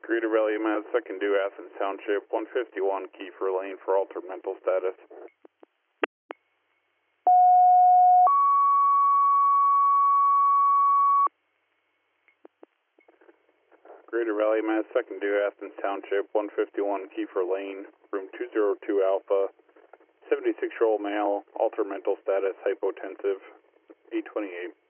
Greeter Valley Mass, second due Athens Township, 151 Kiefer Lane for altered mental status. Greater Valley Mass, second due Athens Township, 151 Kiefer Lane, room 202 Alpha, 76-year-old male, altered mental status, hypotensive, 828.